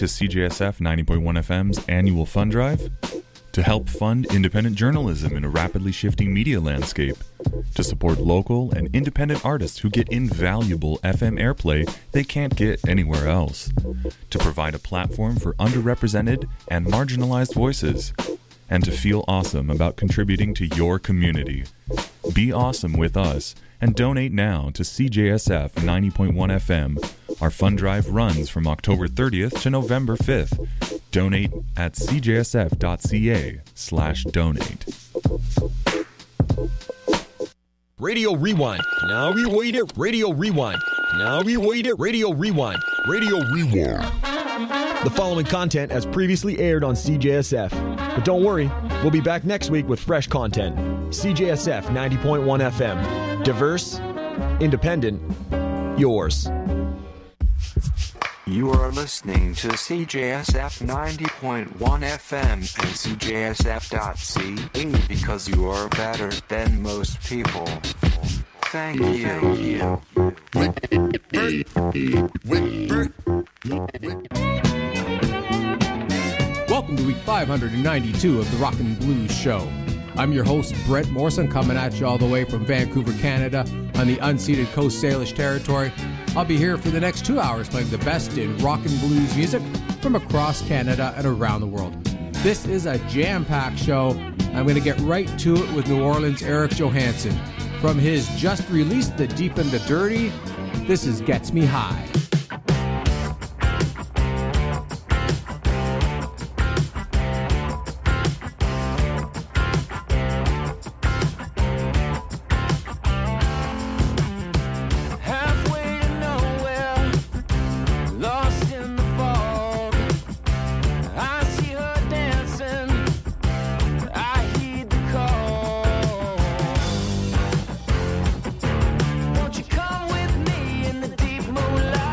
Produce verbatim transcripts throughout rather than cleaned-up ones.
to C J S F ninety point one F M's annual fund drive, to help fund independent journalism in a rapidly shifting media landscape, to support local and independent artists who get invaluable F M airplay they can't get anywhere else, to provide a platform for underrepresented and marginalized voices, and to feel awesome about contributing to your community. Be awesome with us and donate now to C J S F ninety point one F M. Our fund drive runs from October thirtieth to November fifth. Donate at cjsf.ca slash donate. Radio Rewind. Now rewind it. Radio Rewind. Now rewind it. Radio Rewind. Radio Rewind. The following content has previously aired on C J S F. But don't worry, we'll be back next week with fresh content. C J S F ninety point one F M. Diverse, independent, yours. You are listening to C J S F ninety point one F M and C J S F dot C A because you are better than most people. Thank you. Welcome to week five hundred ninety-two of the Rockin' Blues Show. I'm your host, Brent Morrison, coming at you all the way from Vancouver, Canada, on the unceded Coast Salish territory. I'll be here for the next two hours playing the best in rock and blues music from across Canada and around the world. This is a jam-packed show. I'm going to get right to it with New Orleans' Eric Johansson. From his just released The Deep and the Dirty, this is Gets Me High. Won't you come with me in the deep moonlight?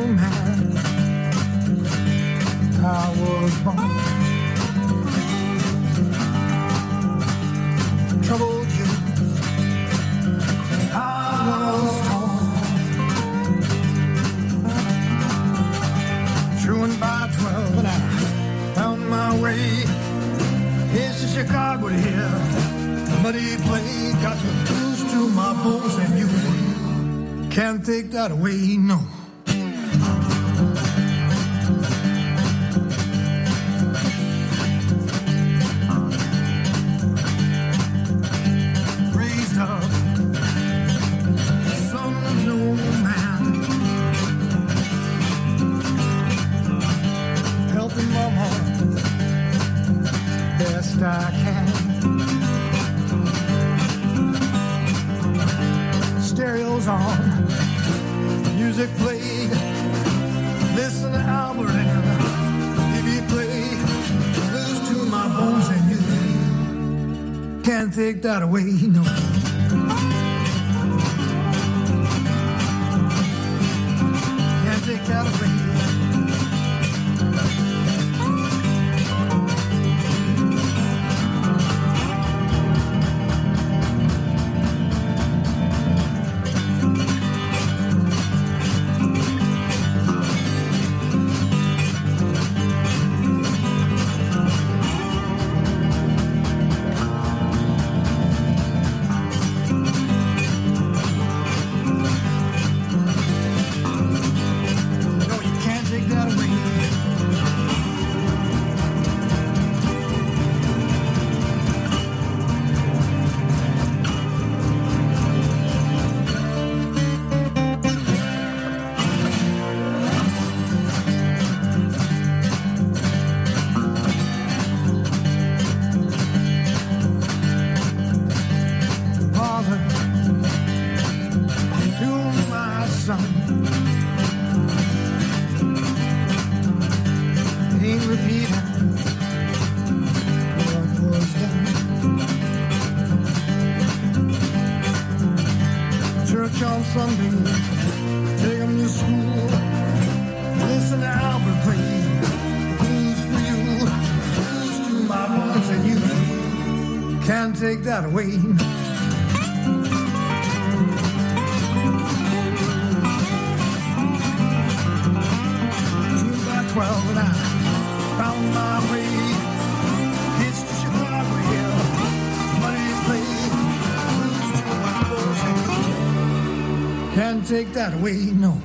man. I was born. Troubled you. I was torn. Truant by twelve, and I found my way. Here's to Chicago to hear the muddy play. Got the blues to my bones, and you can't take that away, no. Raised up, son of no man, helping mama best I can. Stereo's on, music played. Listen to Albert and if he play, lose to my bones and you can't take that away, no. Can't take that away. Take that away. Two by twelve and I found my way. It's to Chicago here, money play. Can't take that away, no.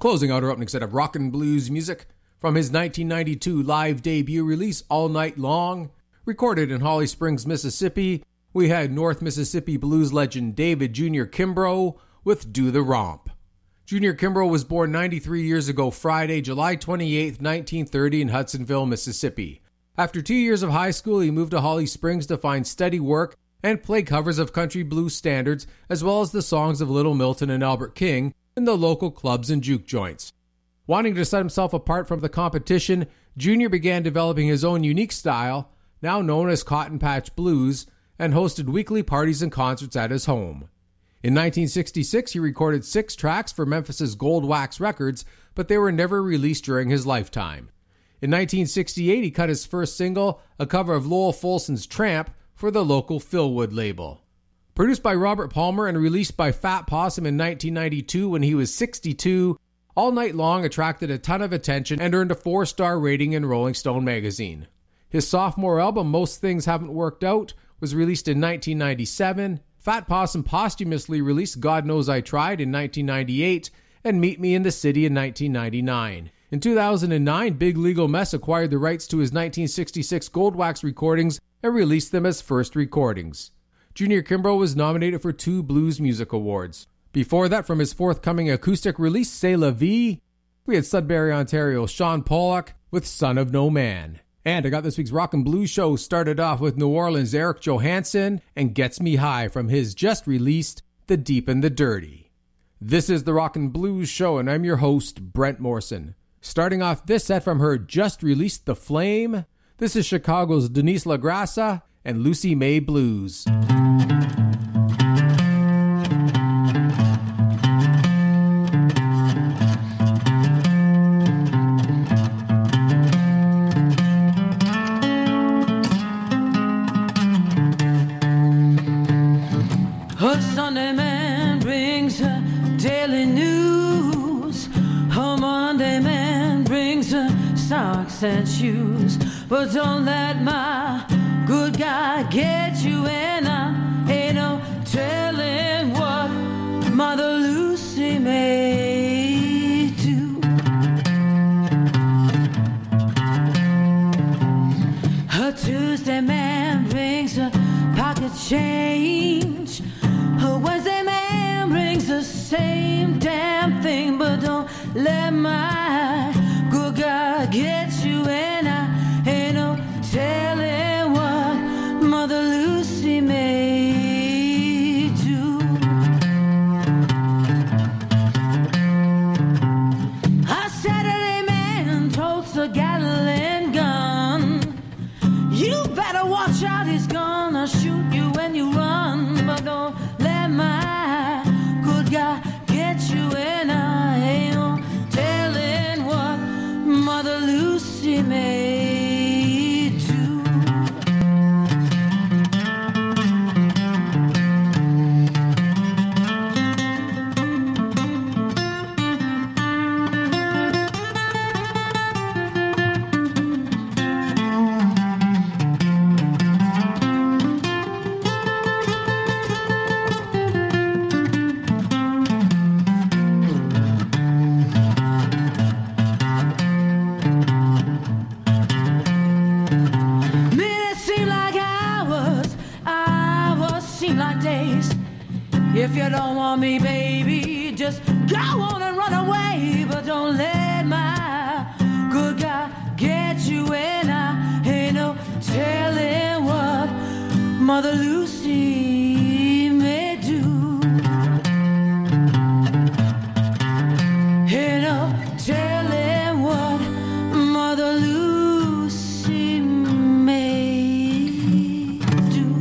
Closing out our opening set of rock and blues music from his nineteen ninety-two live debut release, All Night Long. Recorded in Holly Springs, Mississippi, we had North Mississippi blues legend David Junior Kimbrough with Do the Romp. Junior Kimbrough was born ninety-three years ago Friday, July twenty-eighth, nineteen thirty in Hudsonville, Mississippi. After two years of high school, he moved to Holly Springs to find steady work and play covers of country blues standards as well as the songs of Little Milton and Albert King in the local clubs and juke joints. Wanting to set himself apart from the competition, Junior began developing his own unique style, now known as Cotton Patch Blues, and hosted weekly parties and concerts at his home. In nineteen sixty-six, he recorded six tracks for Memphis's Gold Wax Records, but they were never released during his lifetime. In nineteen sixty-eight, he cut his first single, a cover of Lowell Folsom's Tramp, for the local Philwood label. Produced by Robert Palmer and released by Fat Possum in nineteen ninety-two when he was sixty-two, All Night Long attracted a ton of attention and earned a four-star rating in Rolling Stone magazine. His sophomore album, Most Things Haven't Worked Out, was released in nineteen ninety-seven. Fat Possum posthumously released God Knows I Tried in nineteen ninety-eight and Meet Me in the City in nineteen ninety-nine. In two thousand nine, Big Legal Mess acquired the rights to his nineteen sixty-six Gold Wax recordings and released them as first recordings. Junior Kimbrough was nominated for two Blues Music Awards. Before that, from his forthcoming acoustic release, C'est La Vie, we had Sudbury, Ontario's Sean Pollock with Son of No Man. And I got this week's Rock and Blues show started off with New Orleans' Eric Johansson and Gets Me High from his just-released The Deep and the Dirty. This is the Rock and Blues show, and I'm your host, Brent Morrison. Starting off this set from her just-released The Flame, this is Chicago's Denise LaGrassa and Lucy May Blues. A Sunday man brings her daily news. A Monday man brings her socks and shoes. But don't let my good guy get you, and I ain't no telling what Mother Lucy may do. A Tuesday man brings a pocket change. A Wednesday man brings the same damn thing. But don't let my good guy get you, and I ain't no telling what Mother Lucy may do. A Saturday man totes a Gatling gun. You better watch out, he's gonna shoot you when you run. But don't let my good guy get you, and I ain't no telling what Mother Lucy may do. If you don't want me, baby, just go on and run away. But don't let my good guy get you, and I ain't no telling what Mother Lucy may do. Ain't no telling what Mother Lucy may do.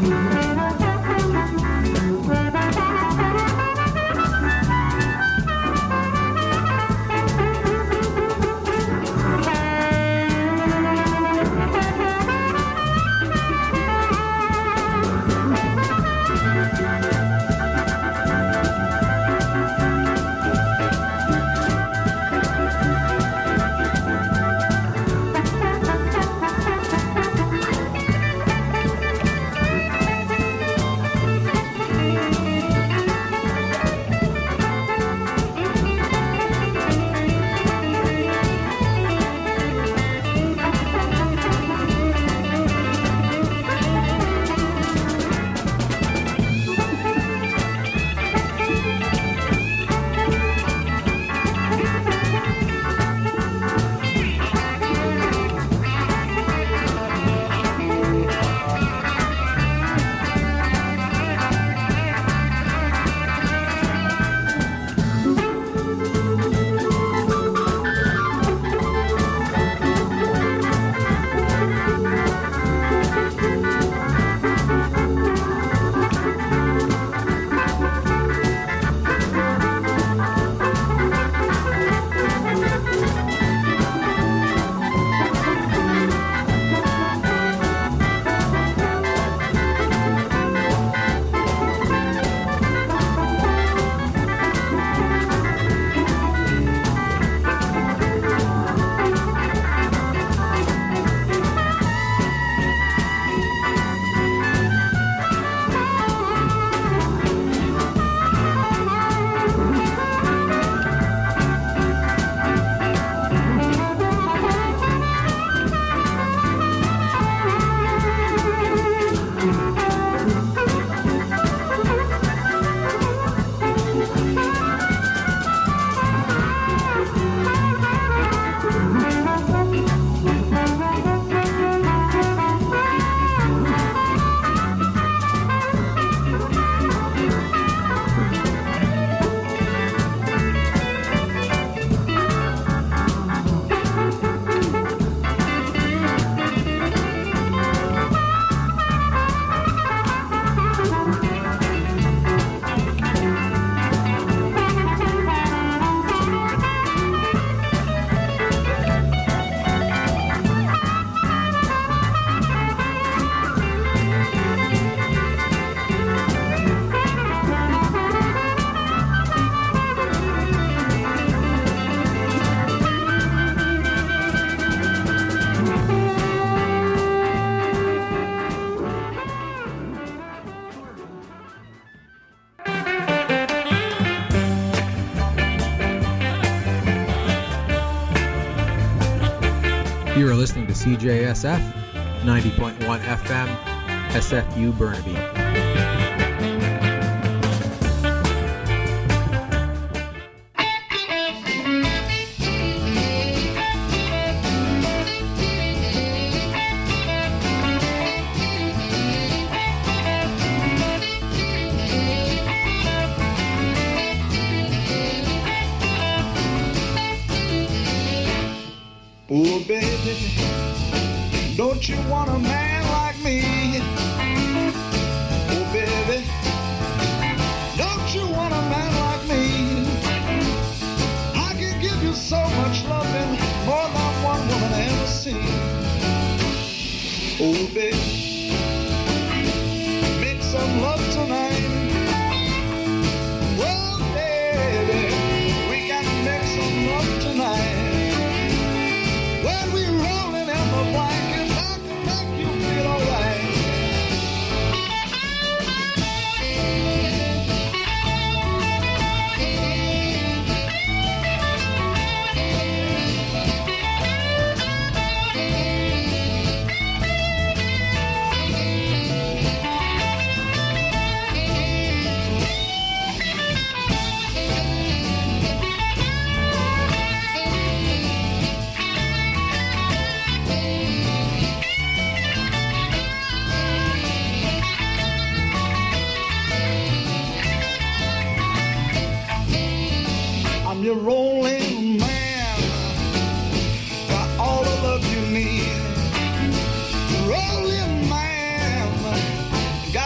You are listening to C J S F, ninety point one F M, S F U Burnaby. Oh, baby, don't you want a man like me? Oh, baby, don't you want a man like me? I can give you so much loving, more than one woman ever seen. Oh, baby, make some love tonight. Oh, baby, we got to make some love tonight. When we rolling in the blanket, I can make you feel alright. You're rolling man, got all the love you need. Rolling man, got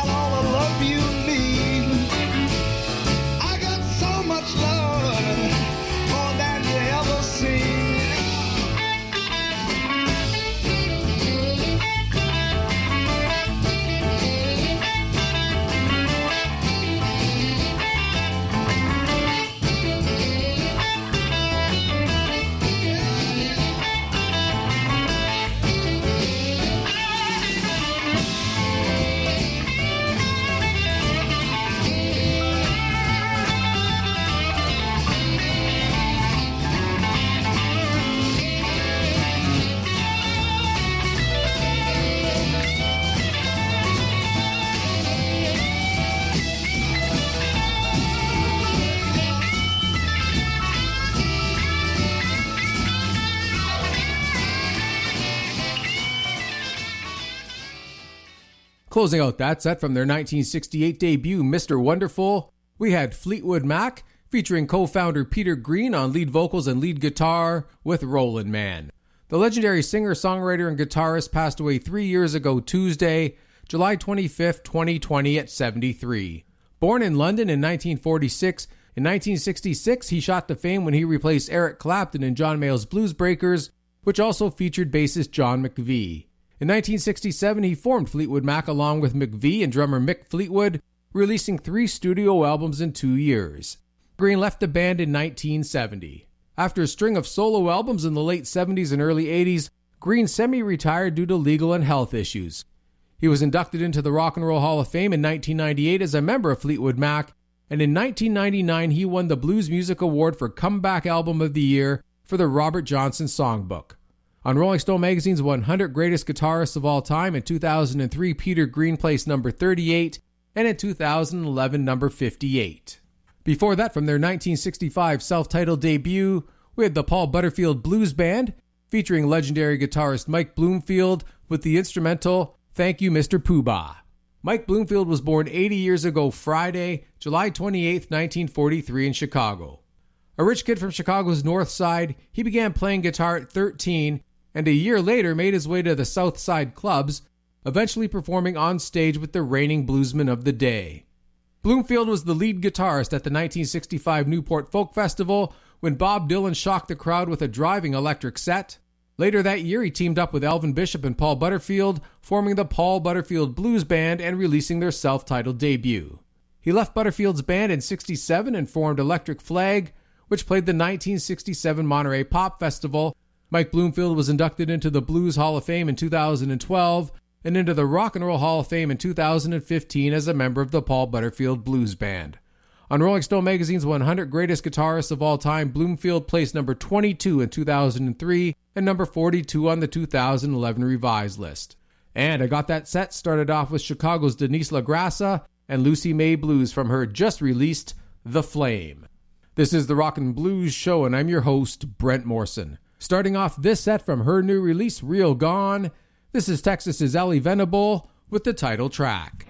Closing out that set from their nineteen sixty-eight debut, Mister Wonderful, we had Fleetwood Mac, featuring co-founder Peter Green on lead vocals and lead guitar with Rollin' Man. The legendary singer, songwriter, and guitarist passed away three years ago Tuesday, July twenty-fifth, twenty twenty at seventy-three. Born in London in nineteen forty-six, in nineteen sixty-six he shot to fame when he replaced Eric Clapton in John Mayall's Blues Breakers, which also featured bassist John McVie. In nineteen sixty-seven, he formed Fleetwood Mac along with McVie and drummer Mick Fleetwood, releasing three studio albums in two years. Green left the band in nineteen seventy. After a string of solo albums in the late seventies and early eighties, Green semi-retired due to legal and health issues. He was inducted into the Rock and Roll Hall of Fame in nineteen ninety-eight as a member of Fleetwood Mac, and in nineteen ninety-nine he won the Blues Music Award for Comeback Album of the Year for the Robert Johnson Songbook. On Rolling Stone magazine's one hundred Greatest Guitarists of All Time in two thousand three, Peter Green placed number thirty-eight, and in two thousand eleven, number fifty-eight. Before that, from their nineteen sixty-five self-titled debut, we had the Paul Butterfield Blues Band, featuring legendary guitarist Mike Bloomfield with the instrumental Thank You, Mister Poobah. Mike Bloomfield was born eighty years ago Friday, July twenty-eighth, nineteen forty-three in Chicago. A rich kid from Chicago's North Side, he began playing guitar at thirteen, and a year later made his way to the South Side clubs, eventually performing on stage with the reigning bluesmen of the day. Bloomfield was the lead guitarist at the nineteen sixty-five Newport Folk Festival when Bob Dylan shocked the crowd with a driving electric set. Later that year, he teamed up with Elvin Bishop and Paul Butterfield, forming the Paul Butterfield Blues Band and releasing their self-titled debut. He left Butterfield's band in sixty-seven and formed Electric Flag, which played the nineteen sixty-seven Monterey Pop Festival. Mike Bloomfield was inducted into the Blues Hall of Fame in two thousand twelve and into the Rock and Roll Hall of Fame in two thousand fifteen as a member of the Paul Butterfield Blues Band. On Rolling Stone magazine's one hundred Greatest Guitarists of All Time, Bloomfield placed number twenty-two in two thousand three and number forty-two on the two thousand eleven revised list. And I got that set started off with Chicago's Denise LaGrassa and Lucy May Blues from her just-released The Flame. This is the Rock and Blues Show, and I'm your host, Brent Morrison. Starting off this set from her new release, Real Gone, this is Texas's Ellie Venable with the title track.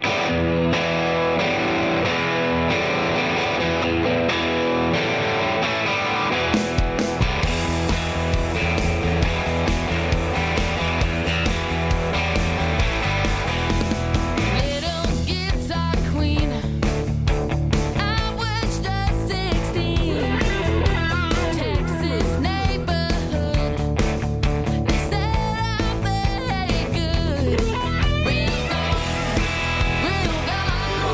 Real gone.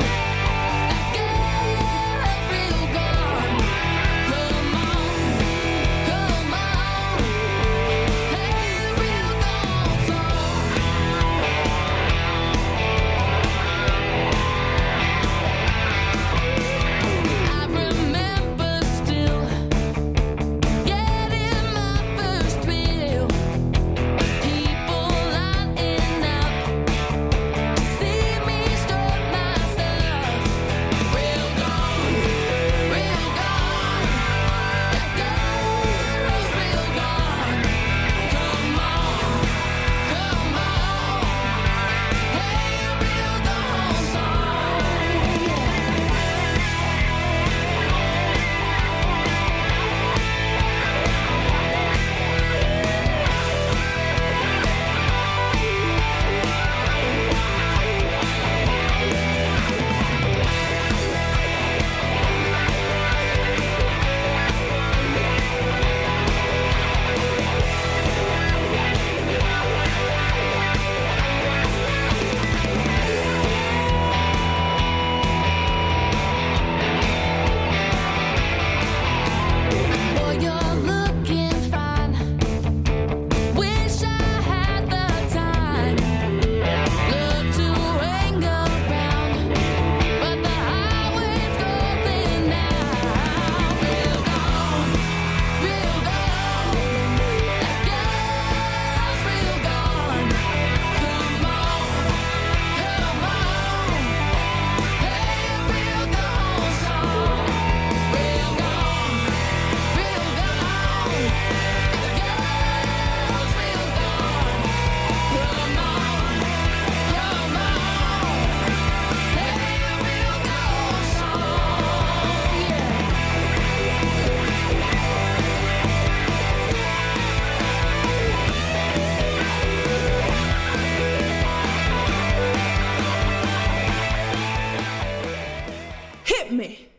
me.